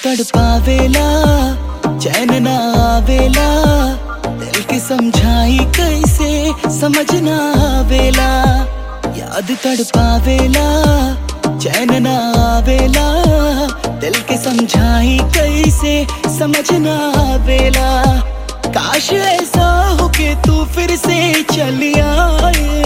तड़पावेला चैन ना आवेला, दिल की समझाई कैसे समझ ना आवेला। याद तड़पावेला चैन ना आवेला, दिल की समझाई कैसे समझ ना आवेला। काश ऐसा हो के तू फिर से चली आए,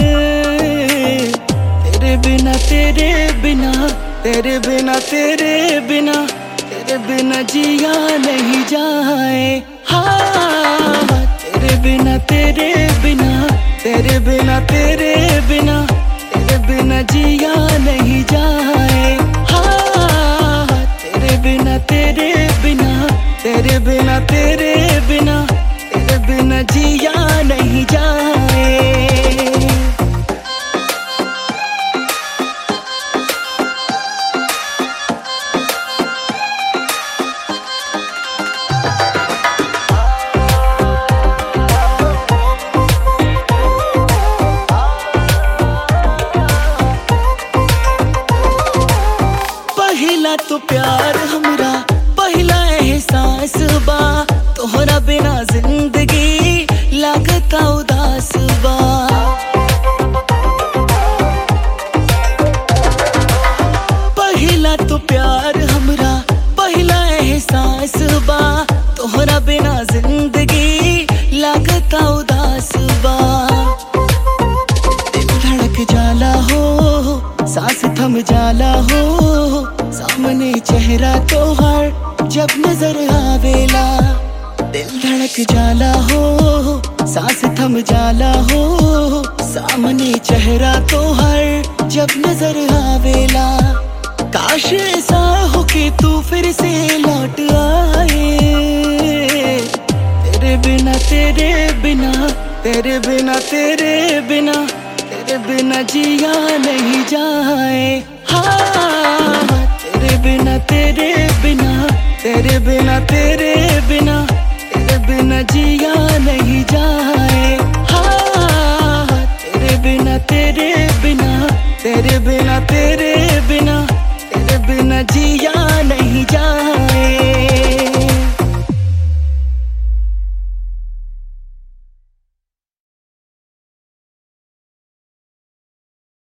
तेरे बिना तेरे बिना तेरे बिना तेरे बिना तेरे बिना जिया नहीं जाए। हाँ तेरे बिना तेरे बिना तेरे बिना तेरे बिना तेरे बिना जिया नहीं जाए। हाँ तेरे बिना तेरे बिना तेरे बिना तेरे बिना तेरे बिना जिया नहीं जाए। पहला तो प्यार हमरा पहला एहसास बा, तोहरा बिना जिंदगी लागता उदास बा। पहला तो प्यार हमरा पहला एहसास बा, तोहरा बिना जिंदगी लागता उदास बा। दिल धड़क जाला हो सांस थम जाला हो, सामने चेहरा तोहर जब नजर आवेला। दिल धड़क जाला हो सांस थम जाला हो, सामने चेहरा तोहर जब नजर आवेला। काश ऐसा हो कि तू फिर से लौट आए, तेरे बिना तेरे बिना तेरे बिना तेरे बिना तेरे बिना जिया नहीं जाए। हाँ तेरे बिना तेरे बिना तेरे बिना तेरे बिना तेरे बिना जिया नहीं जाए।